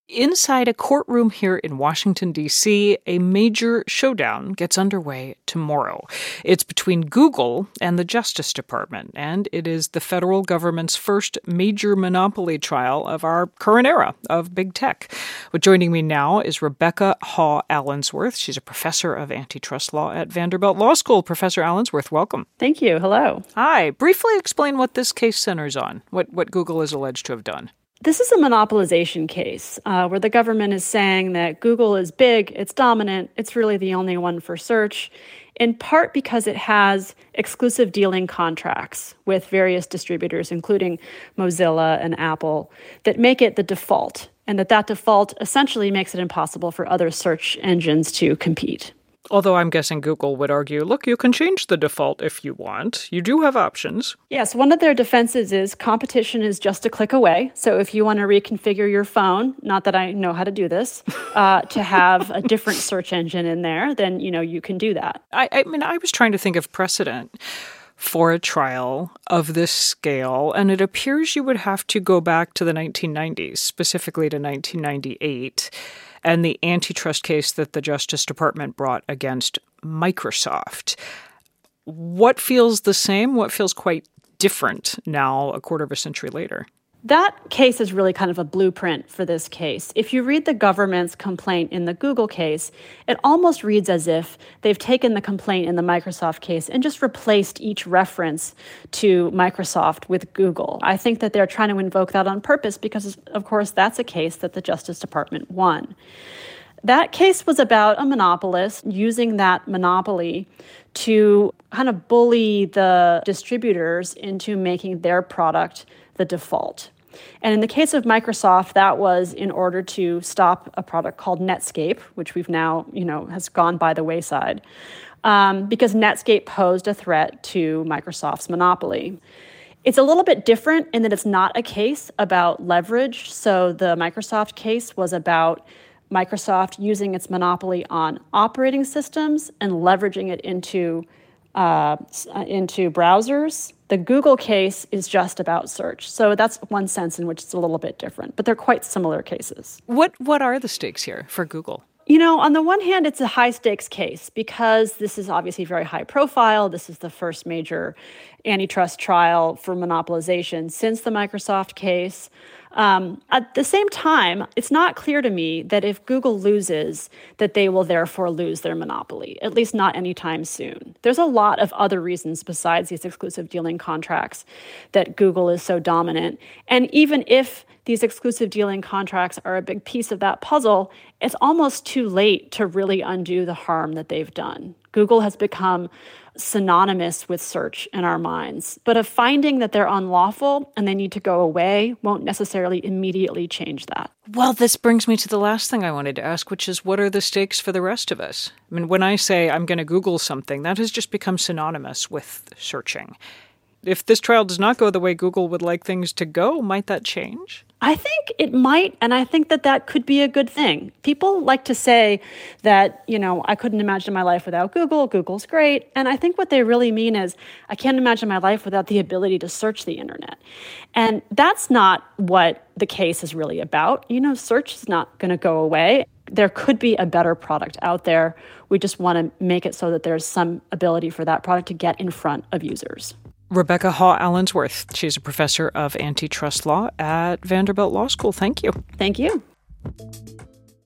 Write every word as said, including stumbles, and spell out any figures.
Inside a courtroom here in Washington, D C, a major showdown gets underway tomorrow. It's between Google and the Justice Department, and it is the federal government's first major monopoly trial of our current era of big tech. But joining me now is Rebecca Haw-Allensworth. She's a professor of antitrust law at Vanderbilt Law School. Professor Allensworth, welcome. Thank you. Hello. Hi. Briefly explain what this case centers on, what, what Google is alleged to have done. This is a monopolization case uh, where the government is saying that Google is big, it's dominant, it's really the only one for search, in part because it has exclusive dealing contracts with various distributors, including Mozilla and Apple, that make it the default, and that that default essentially makes it impossible for other search engines to compete. Although I'm guessing Google would argue, look, you can change the default if you want. You do have options. Yes, one of their defenses is competition is just a click away. So if you want to reconfigure your phone, not that I know how to do this, uh, to have a different search engine in there, then, you know, you can do that. I, I mean, I was trying to think of precedent for a trial of this scale, and it appears you would have to go back to the nineteen nineties, specifically to nineteen ninety-eight, and the antitrust case that the Justice Department brought against Microsoft. What feels the same? What feels quite different now, a quarter of a century later? That case is really kind of a blueprint for this case. If you read the government's complaint in the Google case, it almost reads as if they've taken the complaint in the Microsoft case and just replaced each reference to Microsoft with Google. I think that they're trying to invoke that on purpose because, of course, that's a case that the Justice Department won. That case was about a monopolist using that monopoly to kind of bully the distributors into making their product the default. And in the case of Microsoft, that was in order to stop a product called Netscape, which we've now, you know, has gone by the wayside, um, because Netscape posed a threat to Microsoft's monopoly. It's a little bit different in that it's not a case about leverage. So the Microsoft case was about Microsoft using its monopoly on operating systems and leveraging it into uh, into browsers. The Google case is just about search. So that's one sense in which it's a little bit different, but they're quite similar cases. What what are the stakes here for Google? You know, on the one hand, it's a high-stakes case because this is obviously very high profile. This is the first major antitrust trial for monopolization since the Microsoft case. Um, at the same time, it's not clear to me that if Google loses, that they will therefore lose their monopoly, at least not anytime soon. There's a lot of other reasons besides these exclusive dealing contracts that Google is so dominant. And even if these exclusive dealing contracts are a big piece of that puzzle, it's almost too late to really undo the harm that they've done. Google has become synonymous with search in our minds, but a finding that they're unlawful and they need to go away won't necessarily immediately change that. Well, this brings me to the last thing I wanted to ask, which is what are the stakes for the rest of us? I mean, when I say I'm going to Google something, that has just become synonymous with searching. If this trial does not go the way Google would like things to go, might that change? I think it might, and I think that that could be a good thing. People like to say that, you know, I couldn't imagine my life without Google. Google's great. And I think what they really mean is I can't imagine my life without the ability to search the internet. And that's not what the case is really about. You know, search is not going to go away. There could be a better product out there. We just want to make it so that there's some ability for that product to get in front of users. Rebecca Haw-Allensworth. She's a professor of antitrust law at Vanderbilt Law School. Thank you. Thank you.